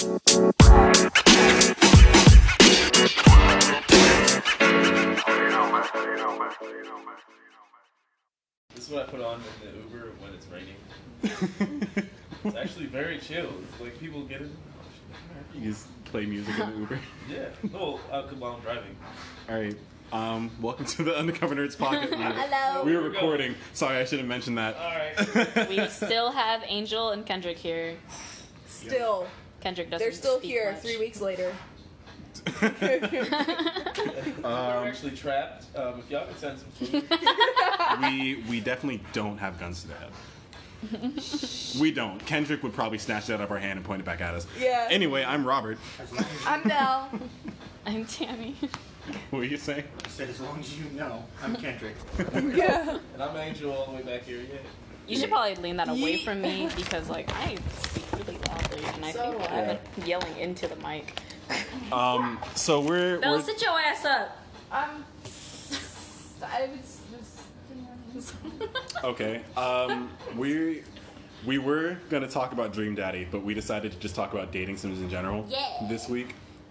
This is what I put on in the Uber when it's raining. It's actually very chill. It's like people get it. You just play music in the Uber. Yeah. No, while I'm driving. All right. Welcome to the Undercover Nerds podcast. Hello. We were recording. Sorry, I should have mentioned that. All right. We still have Angel and Kendrick here. Still. Kendrick doesn't They're still speak here much. 3 weeks later. They're actually trapped. If y'all could send some food. We definitely don't have guns to the head. We don't. Kendrick would probably snatch that up our hand and point it back at us. Yeah. Anyway, I'm Robert. I'm Nell. I'm Tammy. What were you saying? I said, as long as you know, I'm Kendrick. Yeah. And I'm Angel all the way back here. Yeah. You should probably lean that away from me because, like, I speak really loudly and I So think loud. I'm yelling into the mic. So we're sit your ass up. okay. We were gonna talk about Dream Daddy, but we decided to just talk about dating sims in general this week.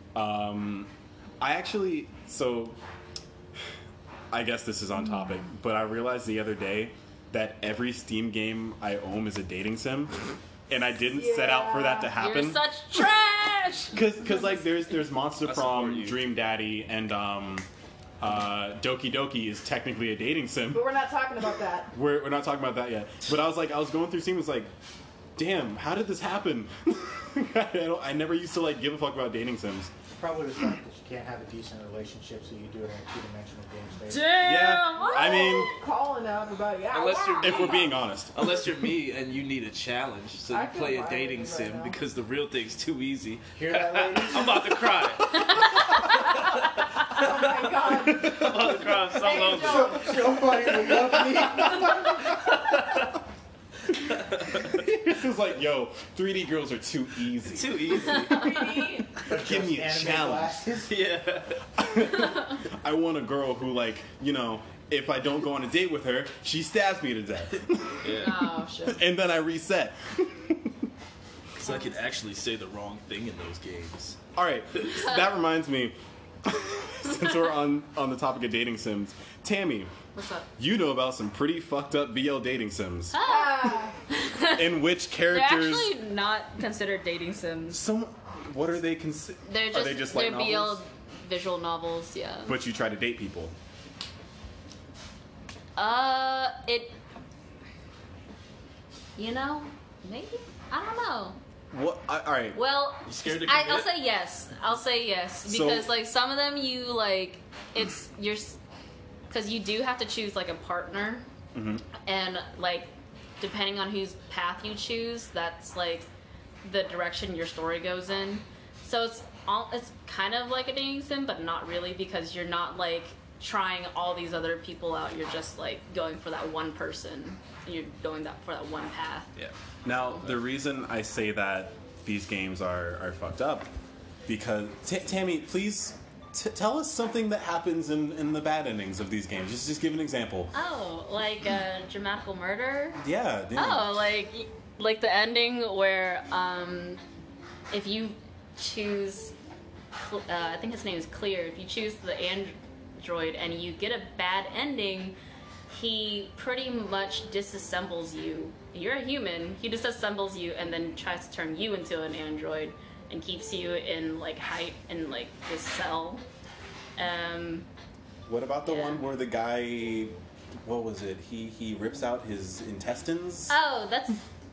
I guess this is on topic, but I realized the other day that every Steam game I own is a dating sim, and I didn't set out for that to happen. You're such trash. Cause like there's Monster I support Prom, you. Dream Daddy, and Doki Doki is technically a dating sim. But we're not talking about that. We're not talking about that yet. But I was going through Steam, was like, damn, how did this happen? I never used to like give a fuck about dating sims. Probably the fact that you can't have a decent relationship, so you do it in a two-dimensional game space. Yeah, I mean, Calling out about Unless you're- if we're being honest. Unless you're me and you need a challenge, so I you feel play a violated dating right sim now. because the real thing's too easy. Hear that, ladies? I'm about to cry. Oh my god. I'm about to cry. I'm so lonely. Angel. Somebody love me. This is like, yo, 3D girls are too easy. Too easy. Give me a Anime challenge. glasses. Yeah. I want a girl who, like, you know, if I don't go on a date with her, she stabs me to death. Yeah. Oh shit. And then I reset. Because I could actually say the wrong thing in those games. All right, that reminds me, since we're on the topic of dating sims, Tammy, What's up? you know about some pretty fucked up BL dating sims, Ah. in which They're characters... actually not considered dating sims. Some, what are they considered? They're just, Are they just like they're novels? BL visual novels, yeah. But you try to date people. It. You know, maybe I don't know. What? All right. Well, You scared to I'll commit? say yes. I'll say yes So- because like some of them you like it's because you do have to choose like a partner, Mhm. and like depending on whose path you choose, that's like the direction your story goes in. So it's kind of like a dating sim, but not really because you're not like trying all these other people out. You're just like going for that one person. And you're going for that one path. Yeah. Now, the reason I say that these games are fucked up, because Tammy, please tell us something that happens in the bad endings of these games. Just give an example. Oh, like dramatical murder? Yeah. Oh, like the ending where if you choose, I think his name is Clear. If you choose the android and you get a bad ending, he pretty much disassembles you. You're a human. He disassembles you and then tries to turn you into an android and keeps you in like in like this cell. What about the Yeah. one where the guy, what was it? He rips out his intestines. Oh, that's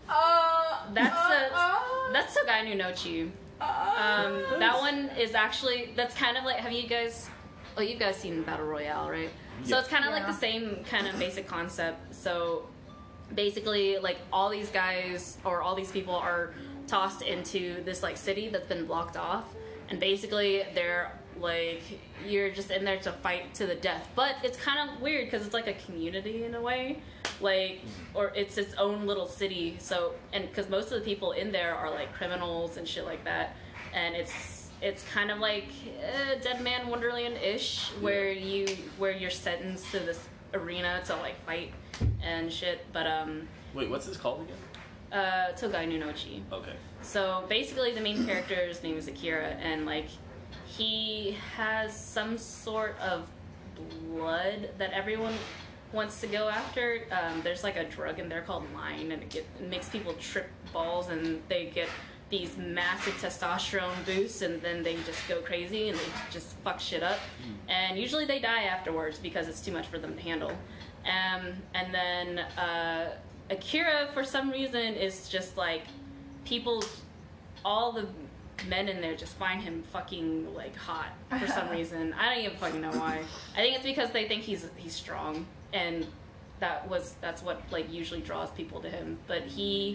the guy Nunochi. That one is actually, that's kind of like, have you guys, oh, you guys seen Battle Royale, right? So Yeah. it's kind of like Yeah. the same kind of basic concept. So basically, like, all these guys or all these people are tossed into this like city that's been blocked off, and basically they're like, you're just in there to fight to the death. But it's kind of weird because it's like a community in a way, like, or it's its own little city. So, and because most of the people in there are like criminals and shit like that, and it's kind of like Dead Man Wonderland-ish, where you're sentenced to this arena to like fight and shit. But Wait, what's this called again? Togai Nunochi. Okay. So basically, the main character's name is Akira, and like he has some sort of blood that everyone wants to go after. There's like a drug in there called line, and it makes people trip balls, and they get these massive testosterone boosts, and then they just go crazy and they just fuck shit up. And usually they die afterwards because it's too much for them to handle. And then Akira, for some reason, is just like people, all the men in there just find him fucking like hot for some reason. I don't even fucking know why. I think it's because they think he's strong, and that's what like usually draws people to him. But he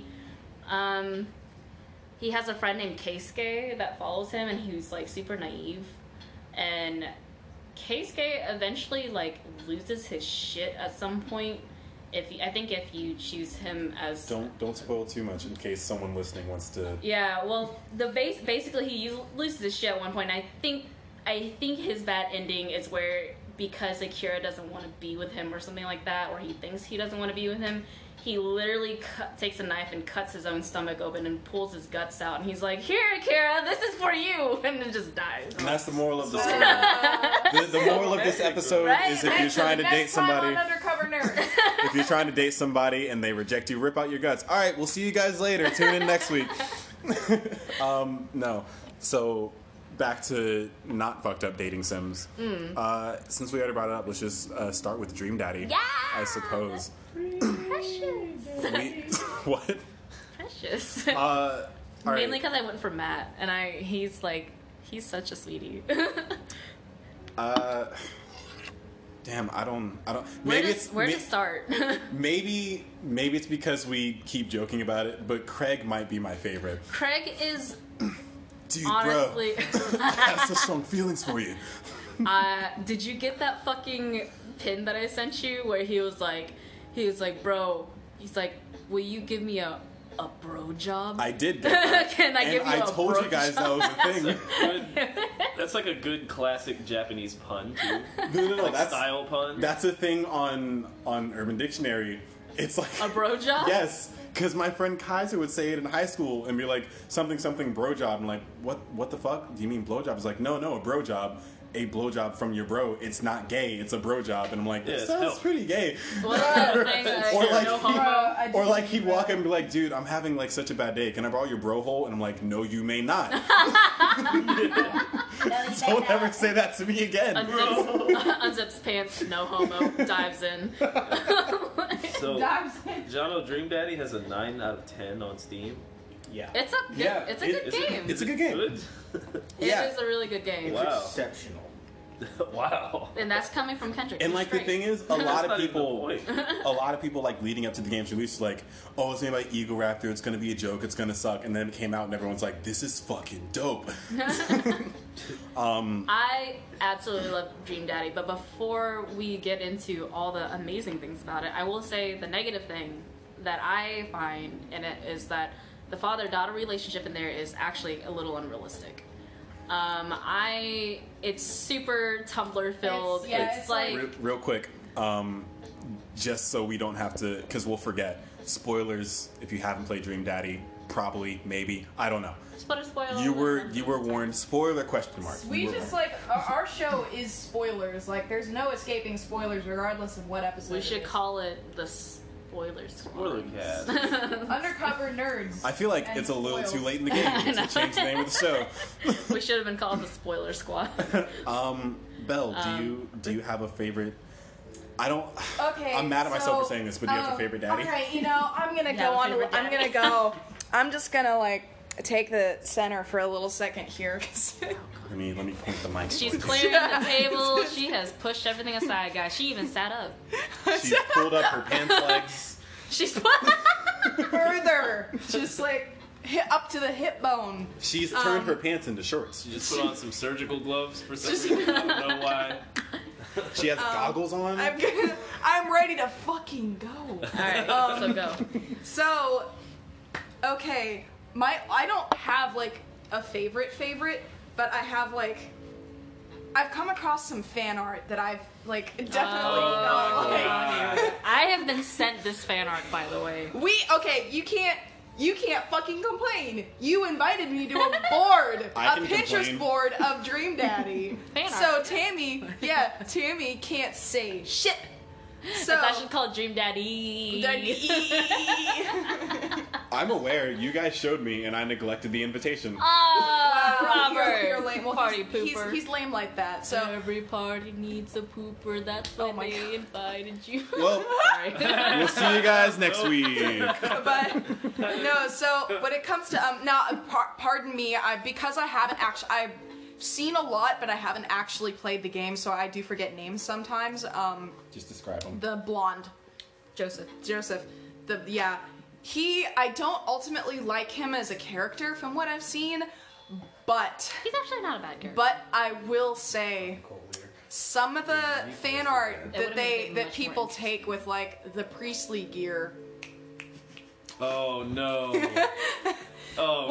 has a friend named Keisuke that follows him, and he's like super naive. And Keisuke eventually like loses his shit at some point. I think if you choose him as Don't spoil too much in case someone listening wants to. Yeah, well, basically he loses his shit at one point. And I think his bad ending is where, because Akira doesn't want to be with him or something like that, or he thinks he doesn't want to be with him, he literally takes a knife and cuts his own stomach open and pulls his guts out, and he's like, "Here, Akira, this is for you," and then just dies. And that's the moral of the story. The moral of this episode is if you're trying to date somebody, Undercover Nerd. if you're trying to date somebody and they reject you, rip out your guts. All right, we'll see you guys later. Tune in next week. No. So back to not fucked up dating sims. Since we already brought it up, let's just start with Dream Daddy. Yeah! I suppose. Precious. What? Precious. All right. Mainly because I went for Matt, and he's such a sweetie. Damn, I don't. Where to start? Maybe it's because we keep joking about it, but Craig might be my favorite. Craig is Dude, honestly. bro, I have such strong feelings for you. Did you get that fucking pin that I sent you where he was like, bro, he's like, will you give me a bro job? I did get that. Can I give you I a told bro you guys job? that was a thing. That's like a good classic Japanese pun too. No, Like that's style pun. That's a thing on Urban Dictionary. It's like A bro job? Yes, because my friend Kaiser would say it in high school and be like something bro job. I'm like, what the fuck? Do you mean blow job? He's like, no, a bro job. A blowjob from your bro. It's not gay. It's a bro job. And I'm like, Yeah, that it's sounds help. pretty gay. What's that thing? Or like, No he- homo? or like he'd walk up and be like, dude, I'm having like such a bad day. Can I borrow your bro hole? And I'm like, no, you may not. Don't ever say that to me again. Unzips pants, no homo, dives in. So, Dives in. Jono Dream Daddy has a 9 out of 10 on Steam. Yeah. It's a good, Yeah, it's a good Is it- game. It's a good game. Good? Yeah. It is a really good game. It's Wow. exceptional. Wow. And that's coming from Kendrick. And He's like the straight. thing is, a lot That's of not even people, the point. a lot of people like leading up to the game's release, like, oh, it's made by Eagle Raptor, it's gonna be a joke, it's gonna suck, and then it came out and everyone's like, this is fucking dope. I absolutely love Dream Daddy, but before we get into all the amazing things about it, I will say the negative thing that I find in it is that the father-daughter relationship in there is actually a little unrealistic. It's super Tumblr filled. It's like- Real quick, just so we don't have to, because we'll forget. Spoilers if you haven't played Dream Daddy. Probably, maybe, I don't know. Spoiler. You were warned. Spoiler question mark. We You were just warned. like our show is spoilers. Like there's no escaping spoilers, regardless of what episode. We it should is. call it the Spoiler Squad. Spoiler cast. Undercover Nerds. I feel like and it's a little spoils. too late in the game to change the name of the show. We should have been called the Spoiler Squad. Belle, do you have a favorite? I don't. Okay. I'm mad at myself for so, saying this, but do you have a favorite daddy? Alright, I'm gonna Yeah, go on. favorite I'm daddy. gonna go. I'm just gonna like take the center for a little second here. Let me point the mic. She's towards clearing the table. She has pushed everything aside, guys. She even sat up. She's pulled up her pants legs. She's Further, just like up to the hip bone. She's turned her pants into shorts. You just put on some surgical gloves for some reason. I don't know why. She has goggles on. I'm ready to fucking go. Alright, so go. So, okay, I don't have like a favorite, but I have like I've come across some fan art that I've like definitely not like. I have been sent this fan art, by the way. You can't You can't fucking complain. You invited me to a board, I a can Pinterest complain. board of Dream Daddy. Fan So art. Tammy can't say shit. So It's actually called Dream Daddy. I'm aware. You guys showed me, and I neglected the invitation. Ah, Robert. You're lame. Well, Party he's, pooper. He's lame like that. So Every party needs a pooper. That's why Oh my they God. invited you. Well, Sorry. we'll see you guys next week. but no, so when it comes to now, pardon me, because I haven't actually, I've seen a lot, but I haven't actually played the game, so I do forget names sometimes. Just describe them. The blonde Joseph. I don't ultimately like him as a character from what I've seen, but He's actually not a bad character. but I will say some of the fan art would've made it that much people more take with like the priestly gear. Oh no. Oh.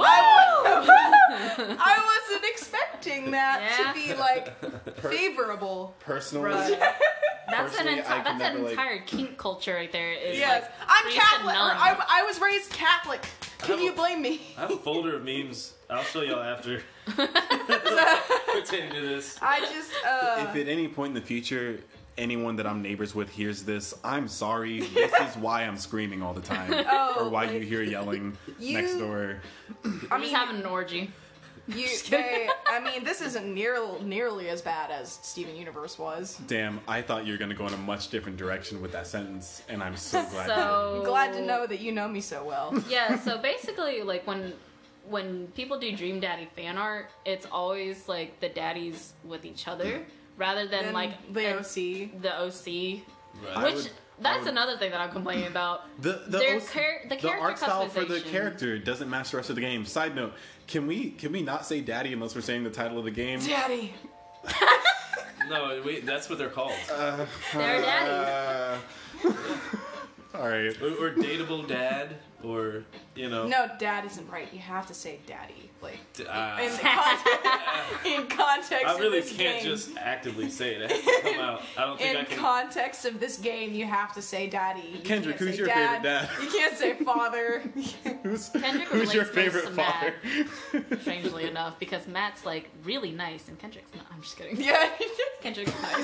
I wasn't expecting that Yeah. to be like favorable. Personally, Right. That's an Personally, I can that's an never, like- entire kink culture right there. Is Yes, like I'm priest and Catholic. nun. I was raised Catholic. Can you blame me? I have a folder of memes. I'll show y'all after. Pertaining to this. I just if at any point in the future anyone that I'm neighbors with hears this, I'm sorry. This is why I'm screaming all the time, Oh, or why like, you hear yelling next you- door. I'm just having an orgy. I mean, this isn't nearly as bad as Steven Universe was. Damn, I thought you were gonna go in a much different direction with that sentence, and I'm so glad. So I'm glad to know that you know me so well. Yeah, so basically, like when people do Dream Daddy fan art, it's always like the daddies with each other rather than Then like the a- OC. the OC, Right. I which would- that's I would- another thing that I'm complaining about. The Their OC the character art style for the customization. character doesn't match the rest of the game. Side note: can we not say "daddy" unless we're saying the title of the game? Daddy. No, wait, that's what they're called. They're daddies. All right. Or dateable dad, or, you know. No, dad isn't right. You have to say daddy. Like in context I really of this can't game. just actively say it. It has to come out. I don't think I In can. context of this game, you have to say daddy. You Kendrick, can't who's say your favorite dad? You can't say father. Kendrick Who's your relates most favorite to father? Matt, strangely enough, because Matt's like really nice and Kendrick's not. I'm just kidding. Yeah. Kendrick's nice.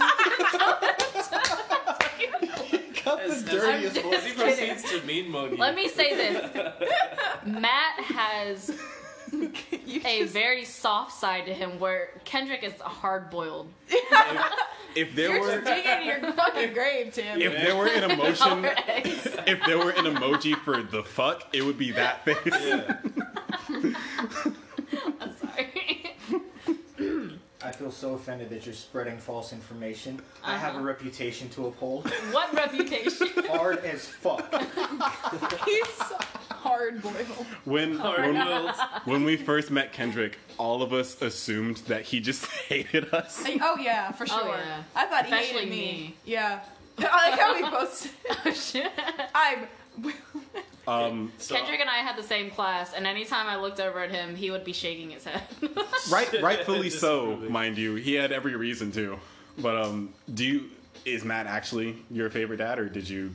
As dirtiest he voice. proceeds to mean mug you. Let me say this: Matt has You a just- very soft side to him, where Kendrick is hard boiled. If there You're were just digging your fucking grave, Tim. if there were an emotion, if there were an emoji for the fuck, it would be that face. Yeah. I'm sorry. I feel so offended that you're spreading false information. I have a Uh-huh. reputation to uphold. What reputation? Hard as fuck. He's hard boiled. When we first met Kendrick, all of us assumed that he just hated us. Oh yeah, for sure. yeah. I thought he Especially hated me. me. Yeah. I like how we both said, I'm So, Kendrick and I had the same class, and anytime I looked over at him, he would be shaking his head. Rightfully so, Disapproving. mind you. He had every reason to. But is Matt actually your favorite dad, or did you?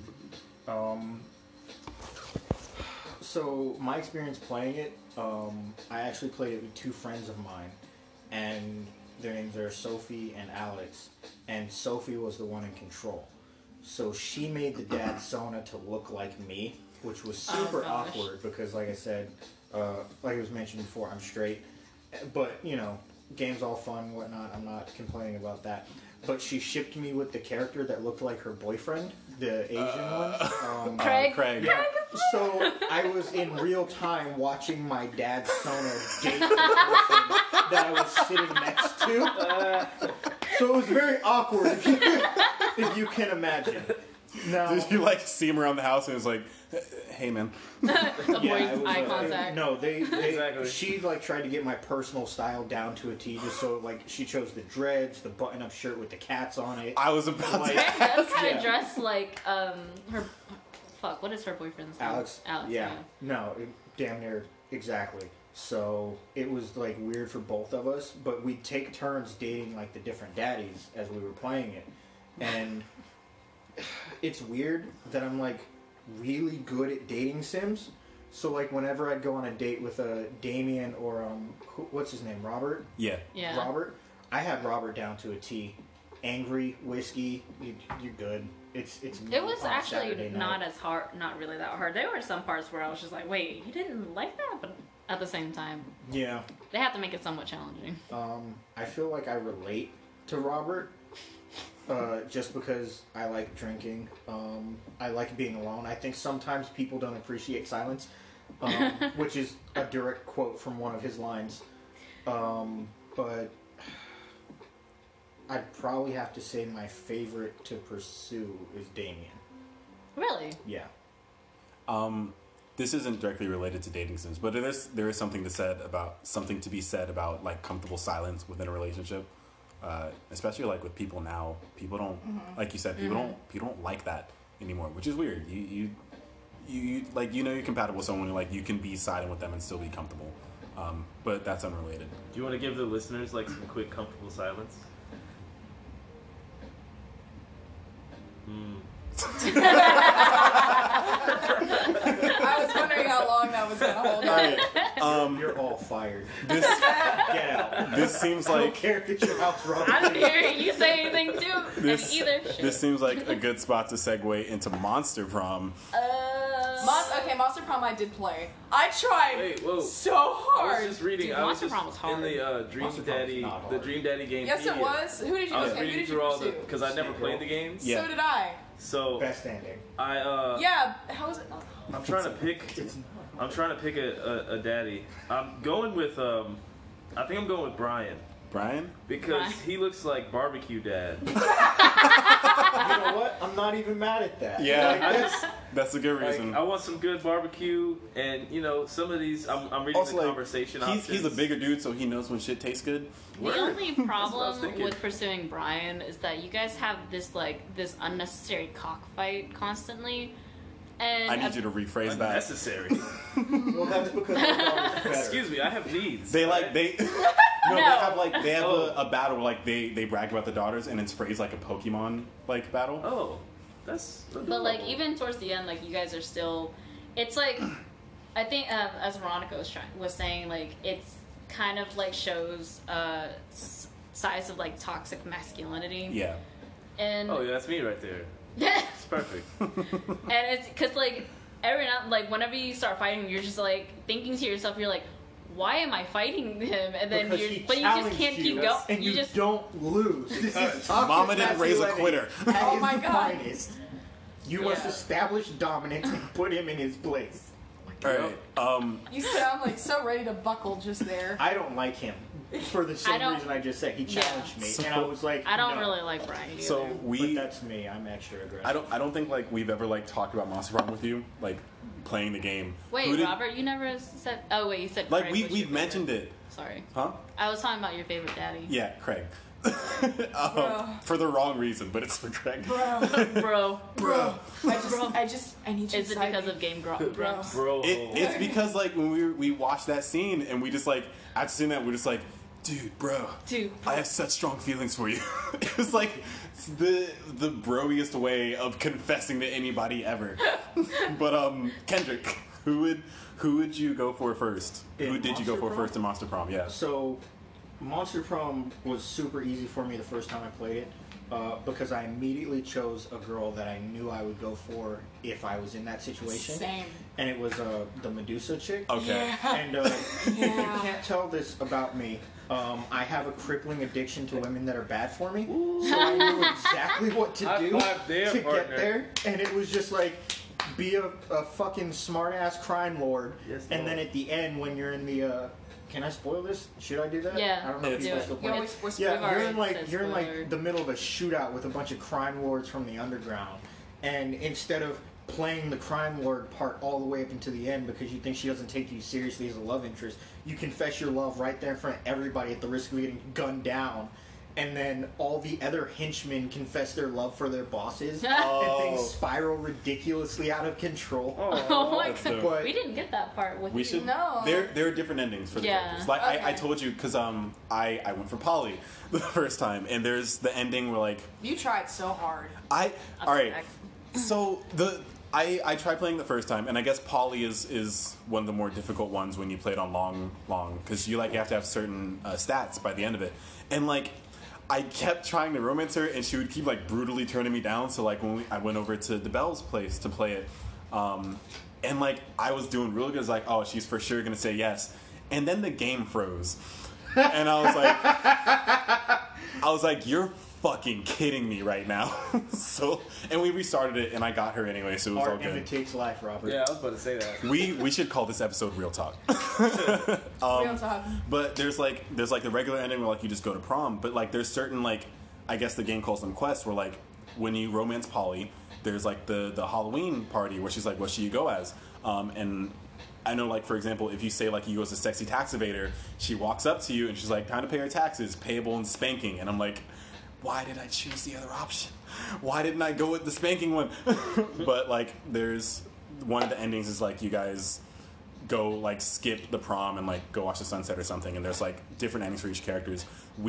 So my experience playing it, I actually played it with two friends of mine, and their names are Sophie and Alex, and Sophie was the one in control. So she made the dad Sona to look like me, which was super gosh. awkward because, like I said, like it was mentioned before, I'm straight, but you know, game's all fun, whatnot. I'm not complaining about that. But she shipped me with the character that looked like her boyfriend, the Asian one. Craig. Craig. Yeah. So I was in real time watching my dad's Sona date the person that I was sitting next to. So it was very awkward, if you can imagine. No. Did you like see him around the house and it was like, hey man? Avoid it was, eye contact. No, they Exactly. she like tried to get my personal style down to a T, just so like she chose the dreads, the button-up shirt with the cats on it. I was about Like, to. Craig does kind Yeah. of dress like her. Fuck, what is her boyfriend's name? Alex. Alex. Yeah. No, damn near exactly. So it was like weird for both of us, but we'd take turns dating like the different daddies as we were playing it, and it's weird that I'm like really good at dating sims, So like whenever I'd go on a date with Damien or what's his name, Robert? Yeah. Yeah. Robert. I had Robert down to a T. Angry, whiskey, you're good. It's. It was on actually Saturday night. not as hard, not really that hard. There were some parts where I was just like, wait, you didn't like that? But at the same time, Yeah. they have to make it somewhat challenging. I feel like I relate to Robert. Just because I like drinking, I like being alone. I think sometimes people don't appreciate silence, which is a direct quote from one of his lines. But I'd probably have to say my favorite to pursue is Damien. Really? Yeah. This isn't directly related to dating sims, but there is something to be said about like comfortable silence within a relationship. Especially like with people now, people don't like you said, people don't like that anymore, which is weird. You like you're compatible with someone, like you can be silent with them and still be comfortable. But that's unrelated. Do you want to give the listeners like some quick comfortable silence? I was wondering how long that was gonna hold on. You're all fired. This Get out. this seems I don't like care if it's your house, Robert. I didn't hear you say anything too. this either. Shit. this seems like a good spot to segue into Monster Prom. Monster Prom I did play. I tried Wait, whoa. so I hard. was just reading. Dude, I was Monster just Prom was hard. in the Dream Monster Prom was Daddy, not the hard. Dream Daddy game. Yes, it was. Who did you? I was Okay, who reading did through you all the pursue? because I never played the games. Yeah. So did I. So Best ending. I Yeah. How was it? I'm trying to pick. I'm trying to pick a daddy. I'm going with I think I'm going with Brian Brian? because Brian. he looks like barbecue dad. You know what? I'm not even mad at that. Yeah. Like, that's- That's a good Like, reason. I want some good barbecue, and some of these. I'm reading Also, the like, conversation. he's a options. bigger dude, so he knows when shit tastes good. The Word. only That's what I was problem thinking. with pursuing Brian is that you guys have this unnecessary cockfight constantly, and I need you to rephrase that. Unnecessary. well, that's because my dog is better. Excuse me, I have needs. They right? they No. they have Oh. a battle where like they brag about the daughters and it's phrased like a Pokemon like battle. Oh, that's. But like even towards the end, like you guys are still. It's like I think as Veronica was saying, like it's kind of like shows size of like toxic masculinity. Yeah. And Oh yeah, that's me right there. It's perfect. and it's because like every now like whenever you start fighting, you're just like thinking to yourself, you're like, why am I fighting him? And then Because you he but you just challenged can't you, keep going. and you just don't lose. This is toxic Mama didn't raise a masculinity quitter. at Oh its my God. finest. You must Yeah. establish dominance and put him in his place. All right. You sound like so ready to buckle just there. I don't like him for the I same don't- reason I just said. He challenged me, So- and I was like, I don't no. really like Brian either. So But we that's me. I'm extra aggressive. I don't think like we've ever like talked about Monster Prom with you, like playing the game. Wait, Who did- Robert, you never said. Oh wait, you said Like Craig we was we've your mentioned favorite. it. Sorry, Huh? I was talking about your favorite daddy. Yeah, Craig. Bro. For the wrong reason, but it's for Craig. Bro, Bro, I need you. is it because of Game Grumps? Bro. It's because like when we watched that scene and we just like after seeing that we're just like, dude, bro, Dude, I have such strong feelings for you. It was like the broiest way of confessing to anybody ever. But Kendrick, who would you go for first? In Who did you go Monster for Prom? first in Monster Prom? Yeah. So, Monster Prom was super easy for me the first time I played it because I immediately chose a girl that I knew I would go for if I was in that situation. Same. And it was the Medusa chick. Okay. And if you can't tell this about me, I have a crippling addiction to women that are bad for me. So I knew exactly what to High do five there, to partner. get there. And it was just like, be a fucking smart-ass crime lord. Yes, and then Lord. at the end, when you're in the... can I spoil this? Should I do that? Yeah, I don't know if do people it. still You play. always whisper. We've Yeah, already you're in like said you're in spoiler. like the middle of a shootout with a bunch of crime lords from the underground, and instead of playing the crime lord part all the way up into the end because you think she doesn't take you seriously as a love interest, you confess your love right there in front of everybody at the risk of getting gunned down. And then all the other henchmen confess their love for their bosses, and things spiral ridiculously out of control. Oh my That's god, dope. But we didn't get that part with We you. should. No. There are different endings for the Yeah. characters. Like I Okay. told you because I went for Polly the first time, and there's the ending where like You tried so hard. all right. back. So I tried playing the first time, and I guess Polly is one of the more difficult ones when you play it on long, because you have to have certain stats by the end of it, and like I kept trying to romance her, and she would keep like brutally turning me down. So like when I went over to DeBelle's place to play it, and like I was doing really good. It's like, oh, she's for sure gonna say yes, and then the game froze, and I was like, you're fucking kidding me right now. So, and we restarted it, and I got her anyway, so it was all Art good. imitates life, Robert. Yeah, I was about to say that. We should call this episode Real Talk. Real talk. But there's like the regular ending where like you just go to prom, but like there's certain like I guess the game calls them quests where like when you romance Polly, there's like the Halloween party where she's like, what should you go as? And I know, like, for example, if you say, like, you go as a sexy tax evader, she walks up to you and she's like, time to pay her taxes, payable and spanking. And I'm like, why did I choose the other option? Why didn't I go with the spanking one? But, like, there's one of the endings is, like, you guys go, like, skip the prom and, like, go watch the sunset or something. And there's, like, different endings for each characters.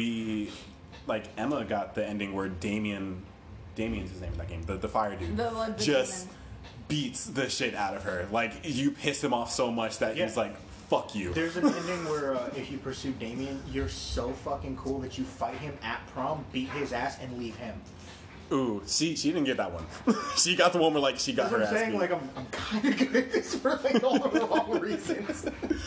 Emma got the ending where Damien's his name in that game, the fire dude, The just demon. beats the shit out of her. Like, you piss him off so much that he's Yeah. like, fuck you. There's an ending where if you pursue Damien, you're so fucking cool that you fight him at prom, beat his ass, and leave him. Ooh, she didn't get that one. She got the one where, like, she got That's her what I'm ass saying. beat. Like, I'm kind of good at this for like all the wrong reasons.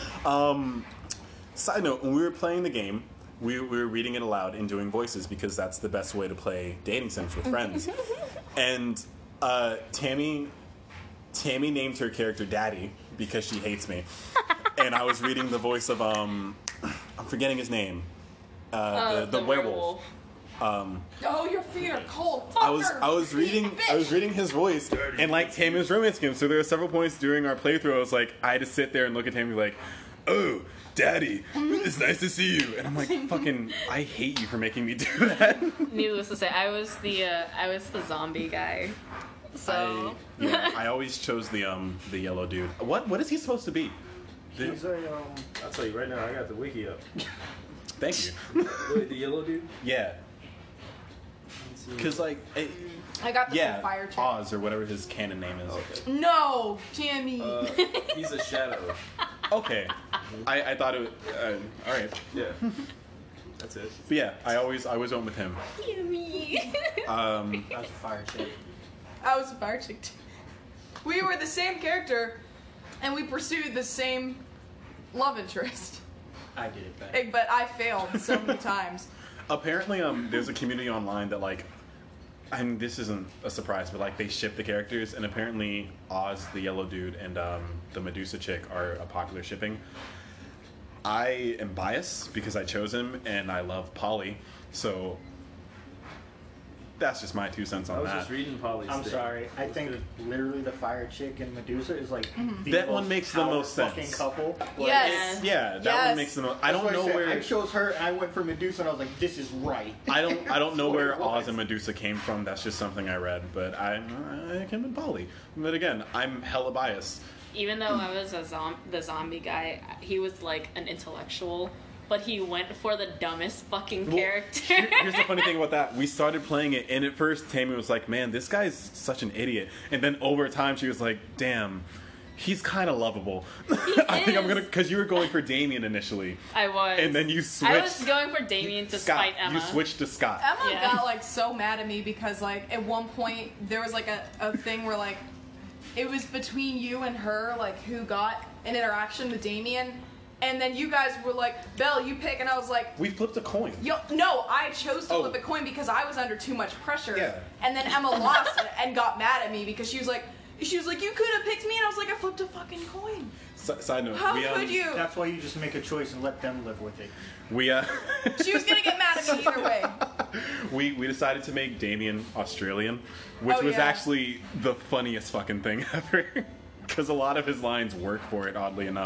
Side note, when we were playing the game, we were reading it aloud and doing voices because that's the best way to play dating sims with friends. And Tammy named her character Daddy because she hates me. And I was reading the voice of I'm forgetting his name. The werewolf. Oh, your feet are cold. I was reading his voice, and like Tammy was romancing him. So there were several points during our playthrough. I was like, I had to sit there and look at Tammy like, oh, Daddy, it's nice to see you. And I'm like, fucking, I hate you for making me do that. Needless to say, I was the zombie guy. So I always chose the yellow dude. What is he supposed to be? He's a, I'll tell you right now, I got the wiki up. Thank you. Wait, the yellow dude? Yeah. Because like, I got the yeah, fire check. Oz or whatever his canon name is. Okay. No, Tammy. He's a shadow. Okay. I thought it was, all right. Yeah. That's it. But yeah, I always went with him. That's a fire chick. I was a fire chick too. We were the same character, and we pursued the same love interest. I did it better. But I failed so many times. Apparently, there's a community online that like, and this isn't a surprise, but like they ship the characters, and apparently Oz, the yellow dude, and the Medusa chick are a popular shipping. I am biased because I chose him, and I love Polly, so that's just my 2 cents I on was that. just reading Polly's I'm thing. sorry. I That's think good. literally the fire chick and Medusa is like the That one most makes the most power fucking sense. couple. Like, Yes. Yeah, that Yes. one makes the most. I that's don't what know said. where I chose her and I went for Medusa and I was like, this is right. I don't know That's where what it was. Oz and Medusa came from. That's just something I read, but I came in Polly. But again, I'm hella biased. even though I was the zombie guy, he was like an intellectual, but he went for the dumbest fucking Well, character. Here's the funny thing about that. We started playing it, and at first Tammy was like, man, this guy's such an idiot. And then over time, she was like, damn, he's kind of lovable. I think I'm going to, because you were going for Damien initially. I was. And then you switched. I was going for Damien to Scott. spite Emma. You switched to Scott. Emma Yeah. got like so mad at me because like at one point there was like a thing where like it was between you and her, like who got an interaction with Damien, and then you guys were like, Belle, you pick, and I was like, We flipped a coin. no, I chose to Oh. flip a coin because I was under too much pressure. Yeah. And then Emma lost and got mad at me because she was like, you could have picked me, and I was like, I flipped a fucking coin. Side note. How we, could you? That's why you just make a choice and let them live with it. We, She was gonna get mad at me either way. we decided to make Damien Australian, which Oh, was yeah. actually the funniest fucking thing ever. Because a lot of his lines work for it, oddly enough.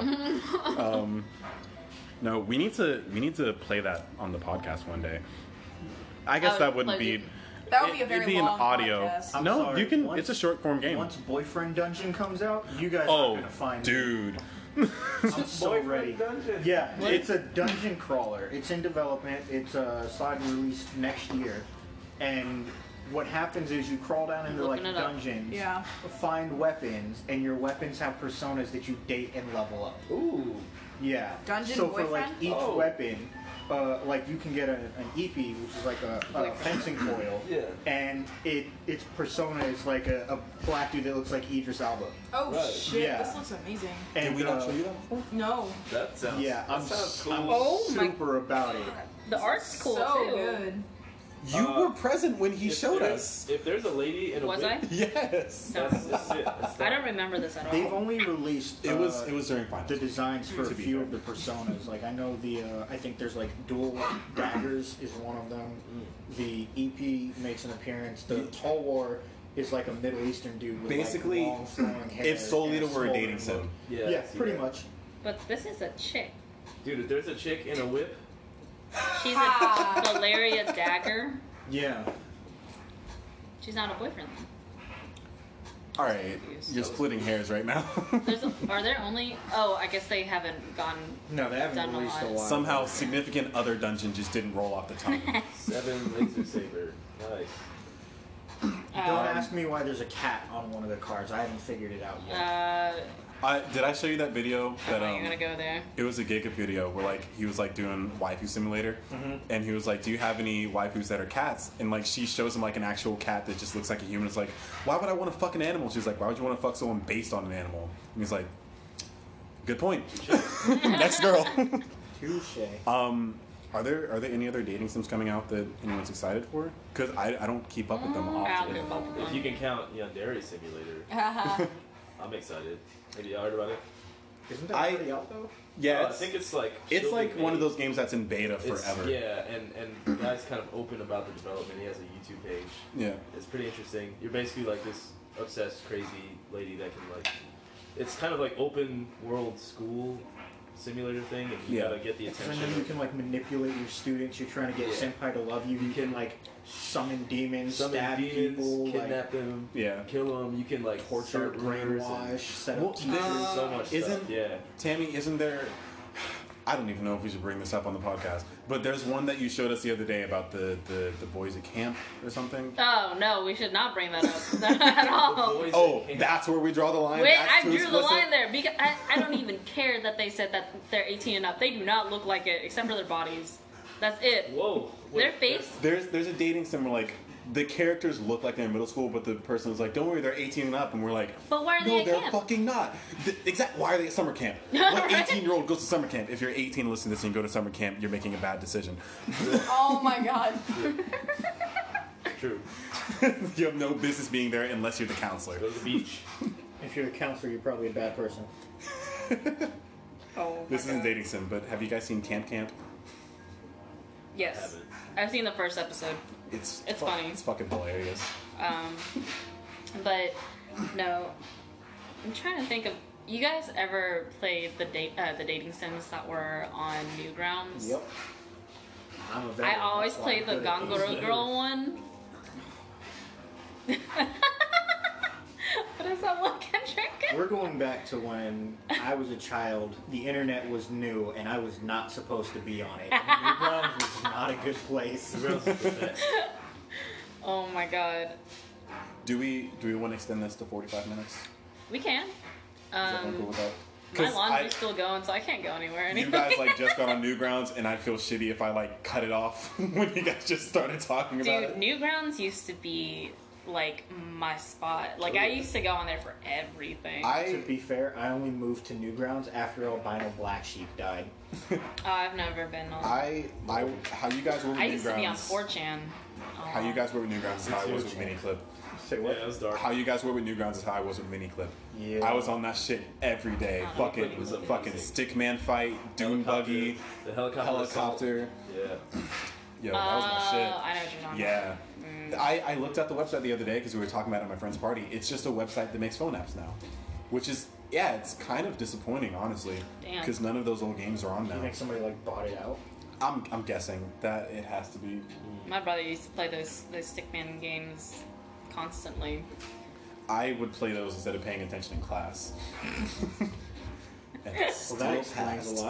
No, we need to play that on the podcast one day. I guess Oh, that wouldn't like be. it- That would be a it'd very be long an audio. podcast. I'm No, sorry, you can. once- It's a short form game. Once Boyfriend Dungeon comes out, you guys are Oh, gonna find me. dude. I'm so Boyfriend ready. Dungeon. Yeah, it's a dungeon crawler. It's in development. It's slide release next year, and what happens is you crawl down into like Looking it up. dungeons, Yeah. find weapons, and your weapons have personas that you date and level up. Ooh. Yeah. Dungeon so for like boyfriend? each Oh. weapon, like you can get an EP, which is like a fencing foil. Yeah. And its persona is like a black dude that looks like Idris Elba. Oh Right. shit! Yeah. This looks amazing. And Did we not show you that before? No. That sounds. Yeah, that I'm, sounds cool. I'm Oh my- super about it. The art's cool so too. good. You were present when he If showed there's- us. If there's a lady in a Was whip, I? Yes. No. that's it. That's I don't remember this at all. They've only released It was during finals. the designs for To a be few fair. of the personas. Like I know I think there's like dual daggers is one of them. The EP makes an appearance. The Tall War is like a Middle Eastern dude with Basically, like long flowing hair. If Solita and were a swollen dating look. sim. Yeah, Yeah, see pretty that. much. But this is a chick. Dude, if there's a chick in a whip, She's Ah. a Valeria Dagger. Yeah. She's not a boyfriend. All right, you're splitting hairs right now. Are there only? Oh, I guess they haven't gone. No, they haven't Done a released a lot. lot. Somehow, significant other dungeon just didn't roll off the tongue. 7 laser saber. Nice. Don't ask me why there's a cat on one of the cards. I haven't figured it out yet. Did I show you that video? I That know you're gonna go there. It was a Giga video where like he was like doing waifu simulator, and he was like, "Do you have any waifus that are cats?" And like she shows him like an actual cat that just looks like a human. It's like, "Why would I want to fuck an animal?" She's like, "Why would you want to fuck someone based on an animal?" And he's like, "Good point." Next girl. Touche. Are there any other dating sims coming out that anyone's excited for? Because I don't keep up with them I'll often. give up with If them. you can count Yandere Simulator, I'm excited. Have you heard about it? Isn't that I- already out though? Yeah, I think it's like it's still like being one of made. those games that's in beta It's- forever. Yeah, and the guy's kind of open about the development. He has a YouTube page. Yeah. It's pretty interesting. You're basically like this obsessed, crazy lady that can like. It's kind of like open world school simulator thing, and you Yeah. gotta get the And attention. then you can like manipulate your students. You're trying to get Yeah. senpai to love you. You can like summon demons, Summon stab demons, people, kidnap them, Yeah. kill them. You can like torture, start rumors brainwash, and set Well, up then- teachers. there's so much Isn't- stuff. Yeah. Tammy, isn't there? I don't even know if we should bring this up on the podcast, but there's one that you showed us the other day about the boys at camp or something. Oh no, we should not bring that up at all. Boys Oh, that can't- that's where we draw the line. Wait, That's I too drew the explicit? line there because I don't even care that they said that they're 18 and up. They do not look like it except for their bodies. That's it. Whoa. Their wait, face. There's a dating sim where like the characters look like they're in middle school, but the person is like, "Don't worry, they're 18 and up," and we're like, But why are "No, they at they're camp? fucking not." Why are they at summer camp? What 18-year-old goes to summer camp? If you're 18 and listen to this and you go to summer camp, you're making a bad decision. Oh my god. True. You have no business being there unless you're the counselor. Go to the beach. If you're a counselor, you're probably a bad person. Oh. This isn't dating sim, but have you guys seen Camp Camp? Yes, Haven't. I've seen the first episode. It's funny. It's fucking hilarious. But no, I'm trying to think of. You guys ever played the dating sims that were on Newgrounds? Yep. I'm a I veteran, always that's why I'm played the good at these. Gongoro Girl one. What is that one, Kendrick? We're going back to when I was a child. The internet was new, and I was not supposed to be on it. Newgrounds was not a good place. Oh my god. Do we want to extend this to 45 minutes? We can. Is everyone cool with that? My 'Cause laundry's still going, so I can't go anywhere you anyway. guys like just got on Newgrounds, and I'd feel shitty if I like cut it off when you guys just started talking about Dude, it. Newgrounds used to be like my spot. Like I used to go on there for everything. To be fair, I only moved to Newgrounds after albino black sheep died. I've never been on. How you guys were with I used to be on Newgrounds? 4chan. How you guys were with Newgrounds is how I was with Miniclip. Say Yeah, what? it was dark. How you guys were with Newgrounds is how I was with Miniclip. Yeah. I was on that shit every day. Miniclip was amazing. Fucking Stickman fight, Dune Buggy, The helicopter. helicopter. Yeah. Yo, that was my shit. I know what you're talking Yeah. I looked at the website the other day because we were talking about it at my friend's party. It's just a website that makes phone apps now. Which is, yeah, it's kind of disappointing, honestly. Damn. Because none of those old games are on You now. think somebody like bought it out? I'm guessing that it has to be. about. My brother used to play those Stickman games constantly. I would play those instead of paying attention in class. And it Well, still that explains passed. a lot.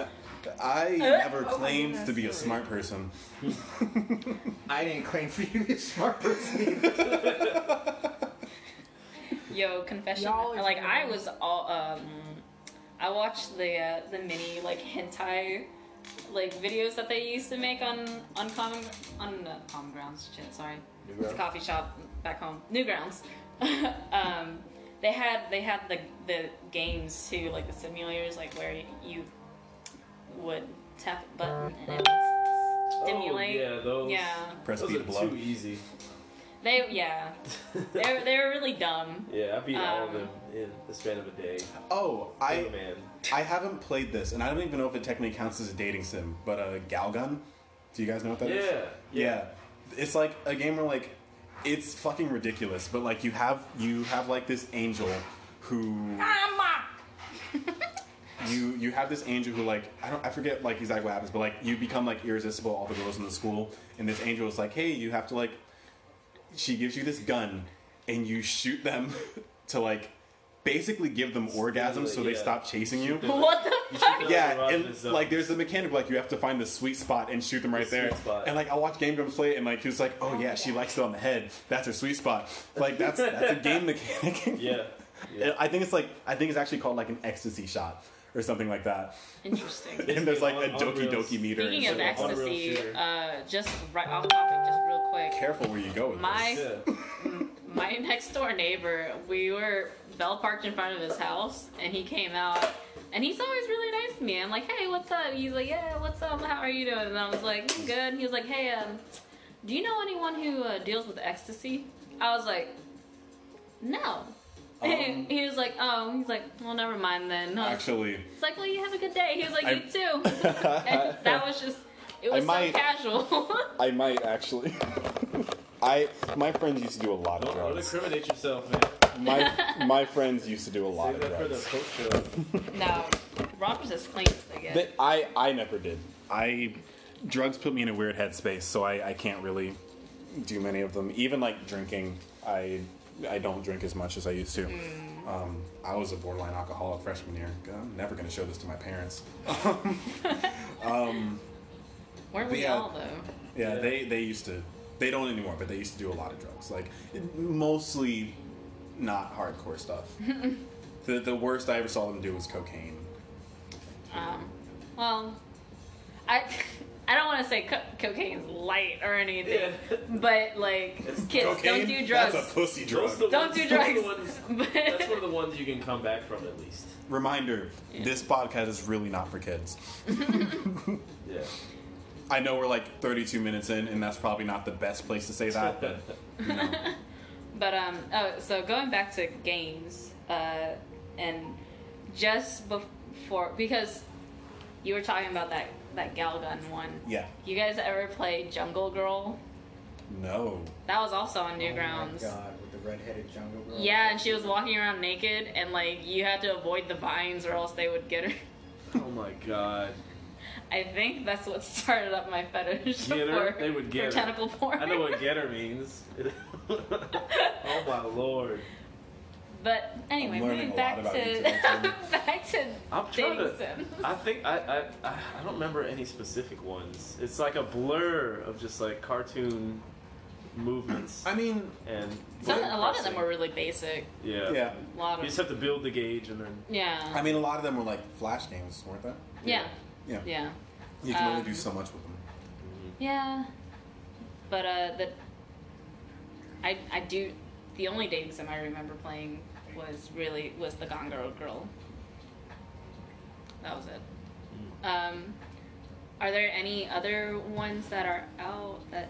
I never claimed to be a smart person. I didn't claim for you to be a smart person either. Yo, confession. Y'all Like is I was all I watched the mini like hentai like videos that they used to make on common grounds. Shit, sorry. It's a coffee shop back home. Newgrounds. They had the games too, like the simulators, like where you would tap a button and it would stimulate. Oh, yeah, those. Yeah. Press Those B are to blow. too easy. They were really dumb. Yeah, I beat all of them in the span of a day. Oh, Oh, man. I haven't played this, and I don't even know if it technically counts as a dating sim, but Galgun? Do you guys know what that is? Yeah. It's like a game where like it's fucking ridiculous, but like you have like this angel who you have this angel who like I forget like exactly what happens, but like you become like irresistible to all the girls in the school, and this angel is like, hey, you have to like, she gives you this gun and you shoot them to like basically give them orgasms so they Yeah. stop chasing you. What the You fuck? should Yeah, go and around the like there's the mechanic like you have to find the sweet spot and shoot them right The there. sweet spot. And like I watched Game Grumps play it and like he was like, oh yeah, she likes it on the head. That's her sweet spot. Like that's a game mechanic. Yeah. Yeah. I think it's actually called like an ecstasy shot or something like that. Interesting. And there's like a On Doki rails. Doki meter. Speaking of and stuff. Unreal ecstasy, shooter. just right off topic, just real quick. Careful where you go with My this. Yeah. my next door neighbor, Bell parked in front of his house, and he came out, and he's always really nice to me. I'm like, hey, what's up? He's like, yeah, what's up? How are you doing? And I was like, good. And he was like, hey, do you know anyone who deals with ecstasy? I was like, no. He was like, oh, he's like, well, never mind then. Actually, It's like, well, you have a good day. He was like, I- you too. And that was just, it was might- so casual. I might actually. My friends used to do a lot of Don't drugs. incriminate yourself, man. My friends used to do a lot Save of that for the drugs. post show. No, Rob's just clean, I guess. I never did. Drugs put me in a weird headspace, so I can't really do many of them. Even like drinking, I don't drink as much as I used to. I was a borderline alcoholic freshman year. I'm never going to show this to my parents. Weren't but we yeah. all, though? Yeah, Yeah. they used to. They don't anymore, but they used to do a lot of drugs. Like mostly not hardcore stuff. The worst I ever saw them do was cocaine. Well, I don't want to say cocaine's light or anything, Yeah. but like, kids, Cocaine? don't do drugs. That's a pussy drug. Those are the Don't ones- do those are the drugs. ones- But- That's one of the ones you can come back from at least. Reminder: Yeah. this podcast is really not for kids. Yeah. I know we're like 32 minutes in, and that's probably not the best place to say that, but you know. But so going back to games, and just before, because you were talking about that Galgun one. Yeah. You guys ever play Jungle Girl? No. That was also on Oh Newgrounds. my god, with the redheaded jungle girl. Yeah, and she was walking around naked, and like you had to avoid the vines, or else they would get her. Oh my god. I think that's what started up my fetish Get her? for, They would get for her. tentacle porn. I know what getter means. Oh my lord. But anyway, I'm learning moving a back lot about to you today, back to I'm trying dating to. sims. I think I don't remember any specific ones. It's like a blur of just like cartoon movements I mean, and A lot of them were really basic. yeah. yeah. A lot You of just have to build the gauge and then yeah. I mean, a lot of them were like flash games, weren't they? yeah. Yeah. Yeah. You can only Um, do so much with them. Yeah. But I do the only dating sim I remember playing was the Gongoro Girl. That was it. Are there any other ones that are out that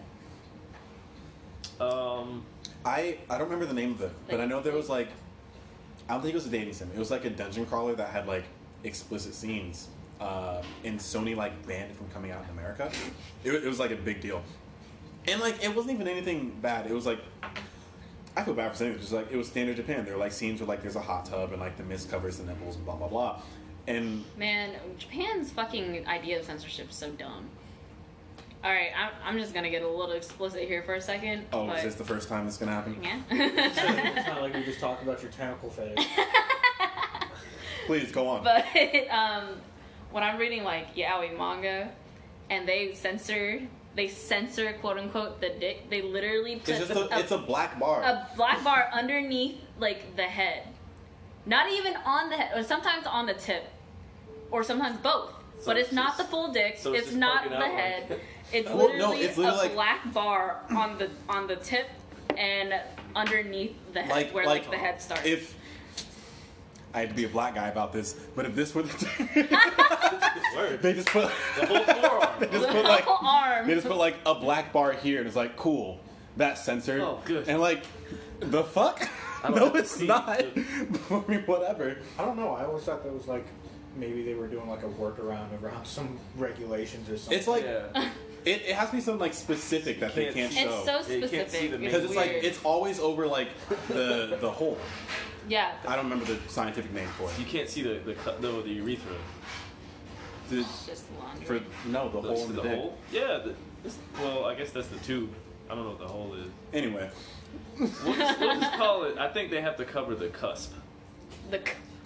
I don't remember the name of it, but I know there was like, I don't think it was a dating sim. It was like a dungeon crawler that had like explicit scenes, and Sony like banned it from coming out in America. It was like a big deal, and like it wasn't even anything bad. It was like, I feel bad for saying it, just like it was standard Japan. There were like scenes where like there's a hot tub and like the mist covers the nipples and blah blah blah, and Man, Japan's fucking idea of censorship is so dumb. Alright, I'm just gonna get a little explicit here for a second. oh, but, is this the first time this gonna happen? yeah. It's not like you're just talking about your tentacle fetish. Please go on. But when I'm reading like yaoi manga, and they censor quote unquote the dick. They literally put It's a black bar. a black bar underneath like the head, not even on the head, or sometimes on the tip, or sometimes both. So But it's it's not just- the full dick. so it's it's just not poking the out, like- head. It's Well, literally, no, it's literally a like- black bar on the tip and underneath the head, where like the head starts. If I had to be a black guy about this, but if this were the Word. they just put The whole forearm. they just the put like whole arm. they just put like a black bar here, and it's like cool, that's censored. Oh, good. And like the fuck? I don't No, have to it's see not. it. I mean, whatever. I don't know. I always thought that was like maybe they were doing like a workaround around some regulations or something. It's like Yeah. it has to be something like specific that they can't Can't show. It's so Yeah, you can't see specific. the because it's like weird. it's always over like the hole. yeah. I don't remember the scientific name for You it. can't see the urethra. The, It's just laundry. for no, the hole in the, dick. hole? Yeah. Well, I guess that's the tube. I don't know what the hole is. Anyway, We'll just call it. I think they have to cover the cusp. The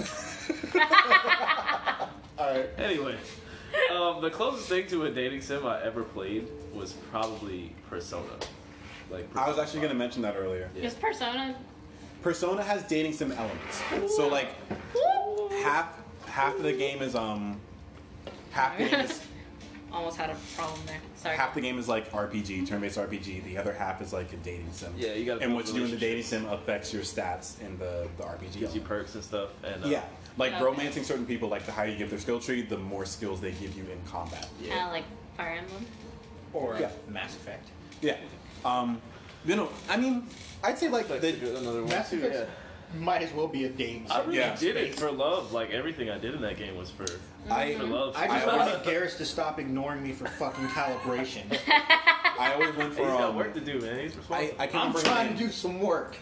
Alright. Anyway, the closest thing to a dating sim I ever played was probably Persona. Like I was actually gonna mention that earlier. Yeah. Just Persona. Persona has dating sim elements. So like half of the game is half the game is Almost had a problem there. Sorry. half the game is like RPG, turn-based RPG. The other half is like a dating sim. Yeah, you gotta And build what you do in the dating relationships. sim affects your stats in the RPG. Gives you element. perks and stuff. And Yeah, like Okay. romancing certain people, like the higher you give their skill tree, the more skills they give you in combat. Kind of like Fire Emblem. Or Yeah. Mass Effect. Yeah. You know, I mean, I'd say like That's the, another one Mass too. Effect Yeah. might as well be a dating I sim. really Yeah. did it for love. Like everything I did in that game was for I love. I just I wanted Garrus to stop ignoring me for fucking calibration. I always went for He's got work to do, man. He's responsible. I can't I'm remember her trying name. to do some work.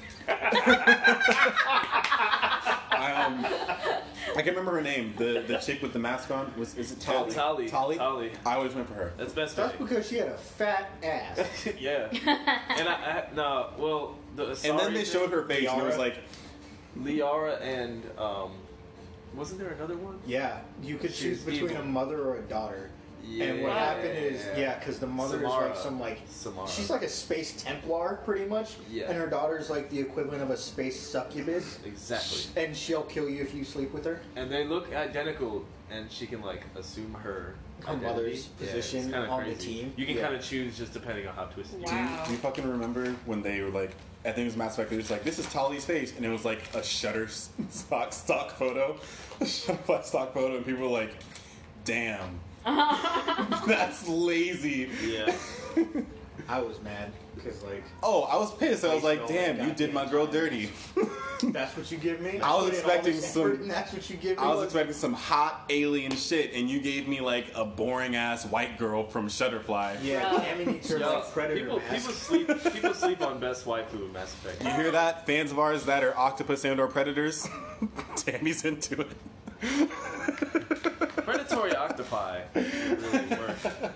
I can't remember her name. The chick with the mask on is it Tali? Tali. Tali. I always went for her. That's best. That's friend. because she had a fat ass. Yeah. And no, well, the And then they showed her face, and it was Liara. like, Liara and wasn't there another one? Yeah, you could She's choose between evil. a mother or a daughter. And what Yeah. happened is, because the mother is Samara. like some like Samara. she's like a space Templar pretty much, Yeah. and her daughter's like the equivalent of a space succubus, Exactly. and she'll kill you if you sleep with her. And they look identical, and she can like assume her identity. mother's position it's kinda on the crazy. team. You can Yeah. kind of choose just depending on how twisted. do Wow. you fucking remember when they were like, I think it was Mass Effect, they were just like, this is Tali's face, and it was like a Shutterstock stock photo, a Shutterfly stock photo, and people were like, damn, that's lazy. Yeah. I was mad because like Oh, I was pissed. I was like, Waste all damn, that you did my girl dirty. that's what you give me. I was put in all expecting this some- effort and that's what you give me. I was expecting some hot alien shit, and you gave me like a boring ass white girl from Shutterfly. Yeah, Bro. Tammy needs her Yo, like predator mask. people sleep on best waifu in Mass Effect. You hear that, fans of ours that are octopus and or predators? Tammy's into it. Predatory octopi really work.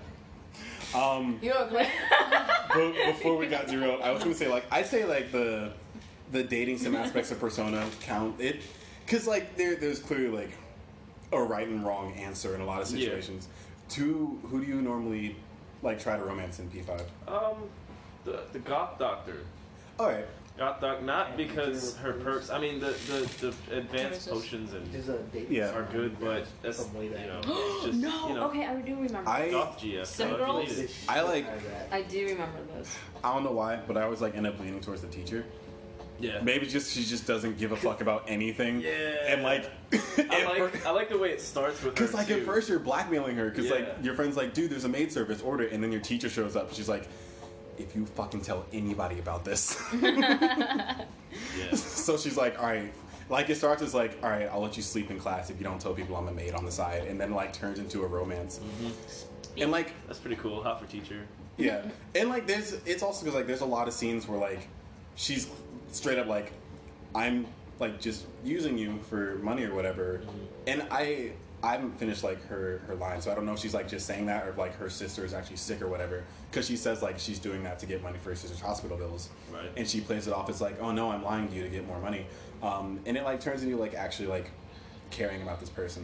You know, like, But before we got derailed, I was gonna say like I say like the dating sim aspects of Persona count it because like there's clearly like a right and wrong answer in a lot of Yeah. situations. Who do you normally like try to romance in P5? The goth doctor. All right, Goth doctor, not because her perks. I mean, the advanced Genesis. potions and Is a date Yeah. are good, but that's From way back. you know, it's just No. you know, Okay, I do remember. goth GF. So if you Girls? need it. I like- I do remember those. I don't know why, but I always like end up leaning towards the teacher. Yeah. Maybe just she just doesn't give a fuck about anything. Yeah. And like, I like the way it starts with her. because like too. at first you're blackmailing her because like Yeah. your friend's like, dude, there's a maid service, order it, and then your teacher shows up. She's like, if you fucking tell anybody about this. Yeah. So she's like, all right. Like it starts as like, all right, I'll let you sleep in class if you don't tell people I'm a maid on the side, and then like turns into a romance. And like, That's pretty cool. Hot for teacher. yeah, and like it's also because like there's a lot of scenes where like she's straight up like, I'm like just using you for money or whatever, and I haven't finished like her line, so I don't know if she's like just saying that or if like her sister is actually sick or whatever, because she says like she's doing that to get money for her sister's hospital bills, Right. and she plays it off as like, oh no, I'm lying to you to get more money, and it like turns into like actually like caring about this person,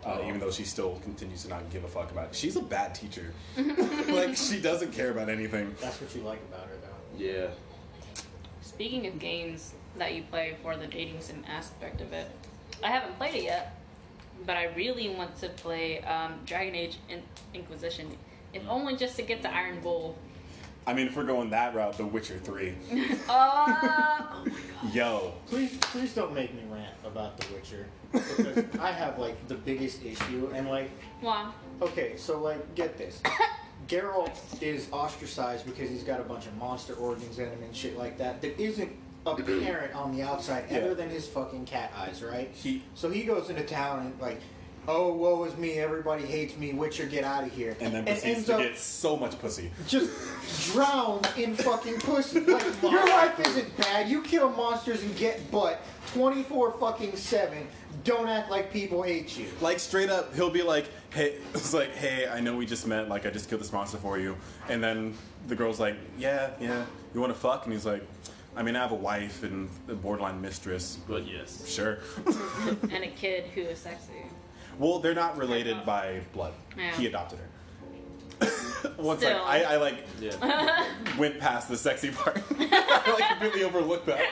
even though she still continues to not give a fuck about it. She's a bad teacher. Like, she doesn't care about anything. That's what you like about her, though. Yeah. Speaking of games that you play for the dating sim aspect of it, I haven't played it yet, but I really want to play Dragon Age Inquisition, if only just to get the Iron Bull. I mean, if we're going that route, The Witcher 3. Oh my god. Yo. Please don't make me rant about The Witcher. Because I have, like, the biggest issue, and, like... Wow. Okay, so, like, get this. Geralt is ostracized because he's got a bunch of monster organs in him and shit like that isn't apparent on the outside other than his fucking cat eyes, right? So he goes into town and, like, oh, woe is me, everybody hates me, Witcher, get out of here. And then proceeds to get so much pussy. Just drowned in fucking pussy. Like, your life isn't bad. You kill monsters and get butt 24/7. Don't act like people hate you. Like, straight up, he'll be like, hey, it's like, hey, I know we just met, like, I just killed this monster for you. And then the girl's like, yeah, you want to fuck? And he's like, I mean, I have a wife and a borderline mistress. But yes. Sure. And a kid who is sexy. Well, they're not related by blood. Yeah. He adopted her. One second. Still. I like Yeah. went past the sexy part. I like completely overlooked that.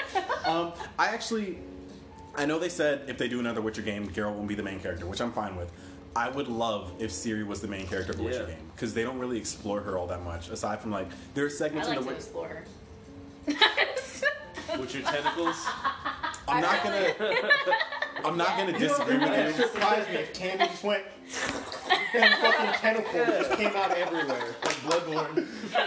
I know they said if they do another Witcher game, Geralt won't be the main character, which I'm fine with. I would love if Ciri was the main character of the Witcher game, because they don't really explore her all that much. Aside from, like, there are I segments like in to the explore her. With your tentacles. I'm not gonna disagree with It you. surprised me if Tammy just went and fucking tentacles just came out everywhere. Like Bloodborne.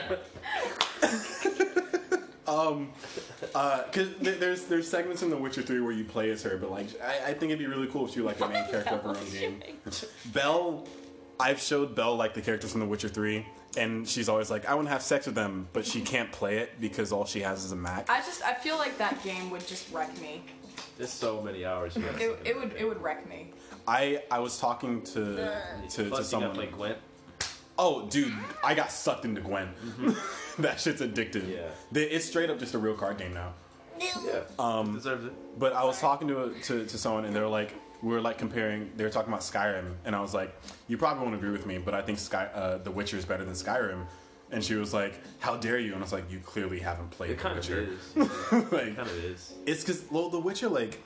Because there's segments in The Witcher 3 where you play as her, but like I think it'd be really cool if she was like the main character of her own game. Belle, I've showed Belle like the characters from The Witcher 3, and she's always like, I want to have sex with them, but she can't play it because all she has is a Mac. I feel like that game would just wreck me. There's so many hours. You It would wreck me. I was talking to someone. Play Gwent. Oh, dude, I got sucked into Gwen. That shit's addictive. Yeah. It's straight up just a real card game now. Yeah. Deserves it. But I was talking to someone, and they were like, we were like comparing. They were talking about Skyrim, and I was like, you probably won't agree with me, but I think The Witcher is better than Skyrim. And she was like, how dare you? And I was like, you clearly haven't played It The kind of Witcher. is. Like, It kind of is. it's because The Witcher, like,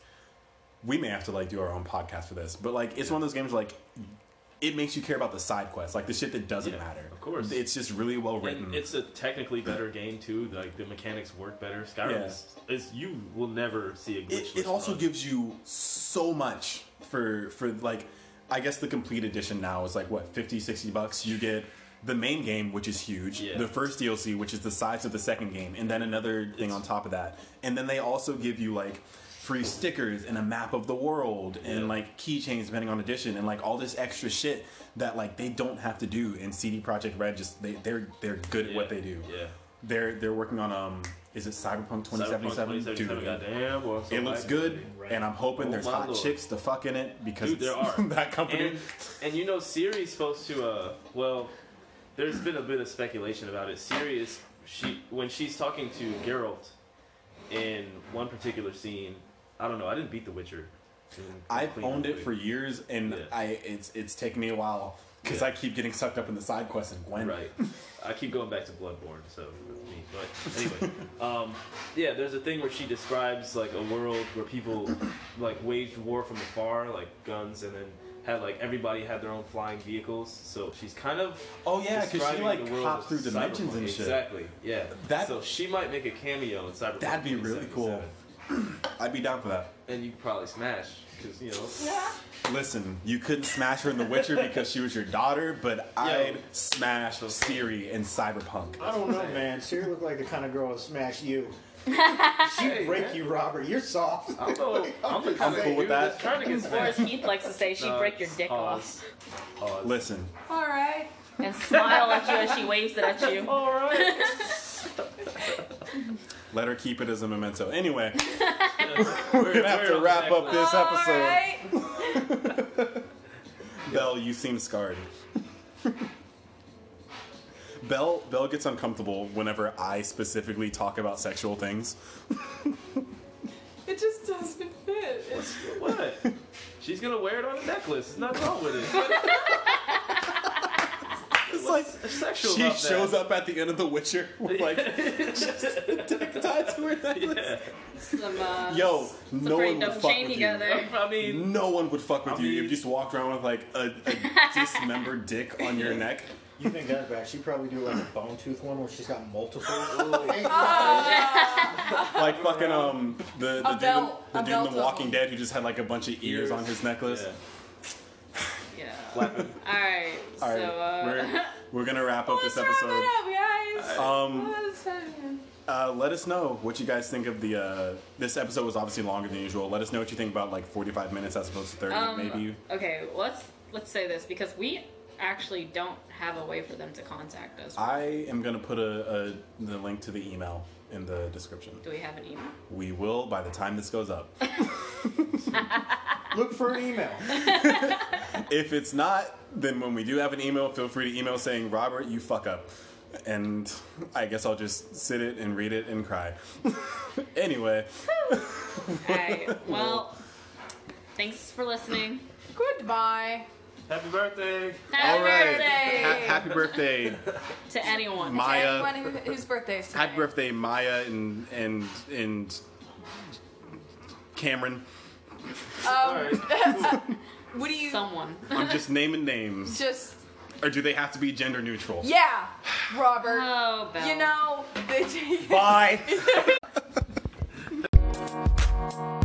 we may have to like do our own podcast for this, but like, it's one of those games like, it makes you care about the side quests, like the shit that doesn't matter. Of course. It's just really well written. And it's a technically better game too. Like the mechanics work better. Skyrim is you will never see a glitch. It also gives you so much for like, I guess the complete edition now is like what, $50-$60. You get the main game, which is huge, the first DLC, which is the size of the second game, and then another thing on top of that. And then they also give you like free stickers and a map of the world and like keychains depending on edition and like all this extra shit that like they don't have to do. And CD Projekt Red just they're good at what they do. Yeah. They're working on is it Cyberpunk 2077? Dude, goddamn, well, it looks good, and I'm hoping there's my hot lord. chicks to fuck in it because Dude, there it's are. that company. And you know, Ciri's supposed to. Well, there's been a bit of speculation about it. Ciri is when she's talking to Geralt in one particular scene. I don't know. I didn't beat The Witcher. I've owned it for years, and it's taken me a while because I keep getting sucked up in the side quests and Gwen. Right. I keep going back to Bloodborne, so that's me. But anyway, yeah, there's a thing where she describes like a world where people like waged war from afar, like guns, and then had like everybody had their own flying vehicles. So she's kind of because she describing like the world hopped of through dimensions Cyberpunk. and shit. Exactly. Yeah. So she might make a cameo in Cyberpunk. That'd be really cool. 2077. I'd be down for that. And you could probably smash because you know. Listen, you couldn't smash her in The Witcher because she was your daughter, but I'd smash Ciri in Cyberpunk. I don't know, man. Ciri looked like the kind of girl to smash you. She'd break you, Robert. You're soft. I'm the kind I'm of cool with that. that's trying to get Or smashed. as Heath likes to say, she'd break your dick off Listen, All right. and smile at you as she waves it at you. All right. let her keep it as a memento. Anyway, we're gonna have to wrap up this All episode. right. Belle, you seem scarred. Belle gets uncomfortable whenever I specifically talk about sexual things. It just doesn't fit. What? she's gonna wear it on a necklace. There's nothing wrong with it. It's like Sexual she about shows that. up at the end of The Witcher with like just a dick tied to her necklace. Yeah. Some, Yo, some no pretty one would dope fuck chain with together. you. I mean, No one would fuck with I you if mean- you just walked around with like a dismembered dick on your neck. You think that's bad? She probably do like a bone tooth one where she's got multiple. Like fucking the A dude, belt. the A dude in belt The of Walking them. Dead who just had like a bunch of ears on his necklace. Yeah. Yeah. Flapping. Alright, All right, so, we're gonna wrap up this Let's wrap episode. it up, guys. Let's Let us know what you guys think of the. This episode was obviously longer than usual. Let us know what you think about like 45 minutes as opposed to 30. Maybe. Okay, let's say this because we actually don't have a way for them to contact us. I am gonna put the link to the email in the description. Do we have an email? We will by the time this goes up. Look for an email. If it's not, then when we do have an email, feel free to email saying, Robert, you fuck up. And I guess I'll just sit it and read it and cry. Anyway. Alright, well, thanks for listening. Goodbye. Happy birthday. Happy All right. birthday Happy birthday, to anyone. Maya. Anyone whose birthday is today. Happy birthday, Maya and Cameron. Alright. What do you? Someone. I'm just naming names. Just Or do they have to be gender neutral? yeah, Robert. Oh, Belle. You know, Bye.